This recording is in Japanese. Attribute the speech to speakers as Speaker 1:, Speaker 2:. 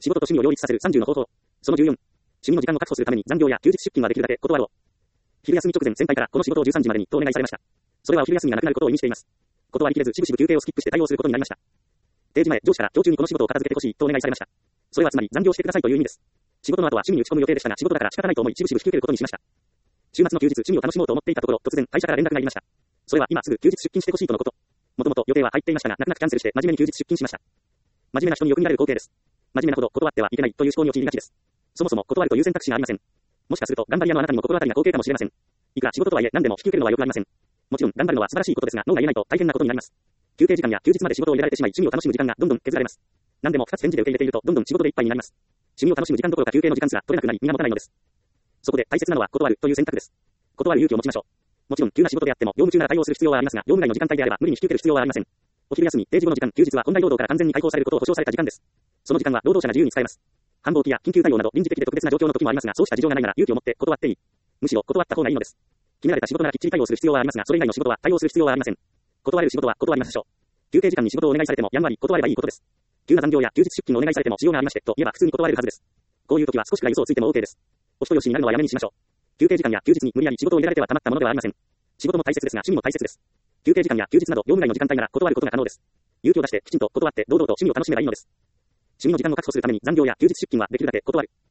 Speaker 1: 仕事と趣味を両立させる30の方法。その14。趣味の時間を確保するために残業や休日出勤はできるだけ断ろう。昼休み直前先輩からこの仕事を13時までにとお願いされました。それはお昼休みがなくなることを意味しています。断りきれずしぶしぶ休憩をスキップして対応することになりました。定時前、上司から今日中にこの仕事を片付けてほしいとお願いされました。それはつまり残業してくださいという意味です。仕事の後は趣味に打ち込む予定でしたが仕事だから仕方ないと思いしぶしぶ引き受けることにしました。週末の休日趣味を楽しもうと思っていたところ突然会社から連絡がありました。それは今すぐ休日出勤してほしいとのこと。もともと予定は入っていましたが泣く泣くキャンセルして真面目に休日出勤しました。真面目な人によく見られる光景です。真面目なほど断ってはいけないという思考に陥りがちです。そもそも断るという選択肢がありません。もしかすると頑張り屋のあなたにも心当たりが光景かもしれません。いくら仕事とはいえ何でも引き受けるのはよくありません。もちろん頑張るのは素晴らしいことですが脳が言えないと大変なことになります。休憩時間や休日まで仕事を入れられてしまい趣味を楽しむ時間がどんどん削られます。何でも2つ返事で受け入れているとどんどん仕事でいっぱいになります。趣味を楽しむ時間どころか休憩の時間すら取れなくなり身が持たないのです。そこで大切なのは断るという選択です。断る勇気を持ちましょう。もちろん急な仕事であっても業務中なら対応する必要はありますが業務外の時間帯であれば無理に引き受ける必要はありません。お昼休み、定時後の時間、休日は本来労働から完全に解放されることを保証された時間です。その時間は労働者が自由に使えます。繁忙期や緊急対応など臨時的で特別な状況の時もありますがそうした事情がないなら勇気を持って断っていい。むしろ断った方がいいのです。決められた仕事ならきっちり対応する必要はありますがそれ以外の仕事は対応する必要はありません。断れる仕事は断りましょう。休憩時間に仕事をお願いされてもやんわり断ればいいことです。急な残業や休日出勤をお願いされても仕様がありましてと言えば普通に断れるはずです。こういう時は少しくらい嘘をついても OK です。お人よしになるのはやめにしましょう。休憩時間や休日に無理やり仕事を入れられてはたまったものではありません。仕事も大切ですが趣味も大切です。休憩時間や休日など業務外の時間帯なら断ることが可能です。勇気を出してきちんと断って堂々と趣味を楽しめばいいのです。趣味の時間を確保するために残業や休日出勤はできるだけ断る。